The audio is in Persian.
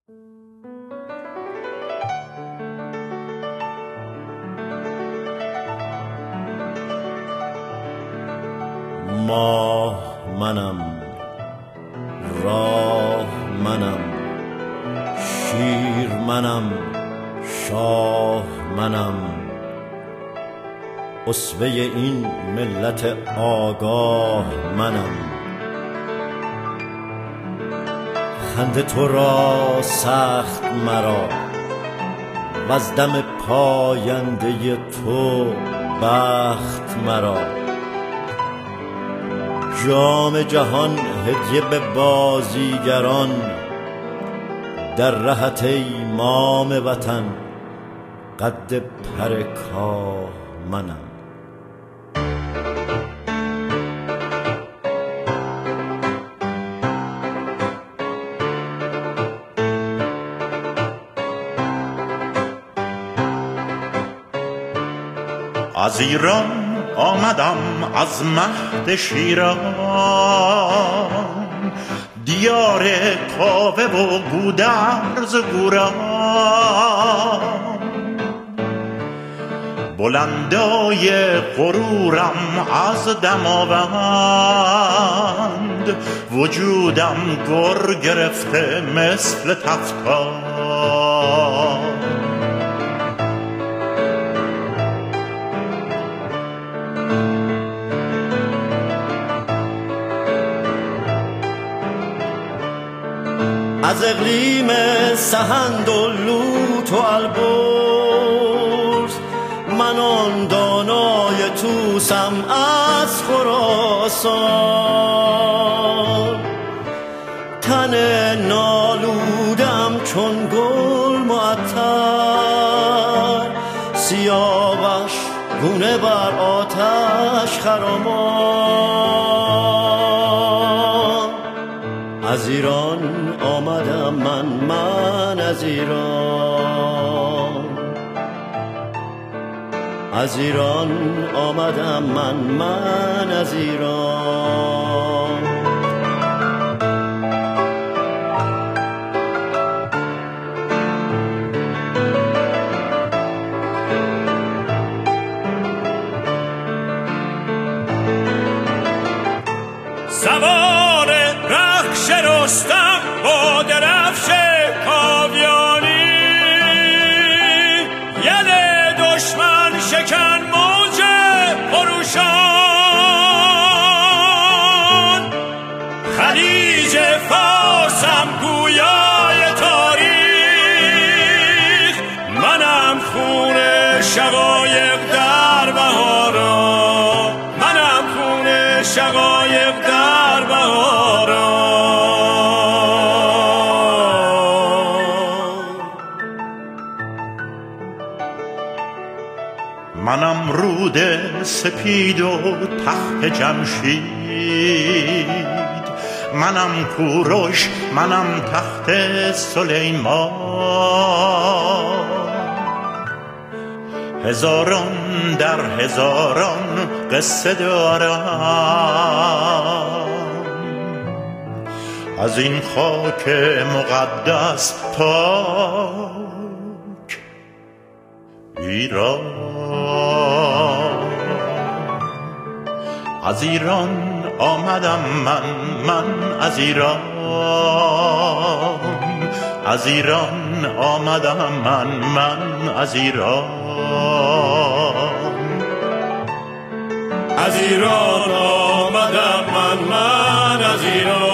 ماه منم، راه منم، شیر منم، شاه منم، اسوه این ملت آگاه منم. خنده تو را سخت مرا وز دم پاینده تو بخت مرا. جام جهان هدیه به بازیگران، در رهت ای مام وطن قد پر کاه منم. از ایران آمدم از مهد شیران، دیار کاوه و گودرز گوران. بلندای غرورم از دماوند، وجودم گر گرفته مثل تفتان. از اقلیم سهند و لوت و البرز، من آن دانای توسم از خراسان. تن نالودم چون گل معطر، سیاوش گونه بر آتش خرامان. از ایران آمدم من از ایران، از ایران آمدم من از ایران. سوار رخش رستم با درفش کاویانی، یل دشمن شکن موج خروشان. خلیج فارسم گویای تاریخ، منم خون شقایق در بهاران، منم خون شقایق در بهاران. منم رود سپید و تخت جمشید، منم کوروش، منم تخت سلیمان. هزاران در هزاران قصه دارم، از این خاک مقدس پاک ایران. از ایران آمدم من از ایران، از ایران آمدم من از ایران. از ایران آمدم من از ایران.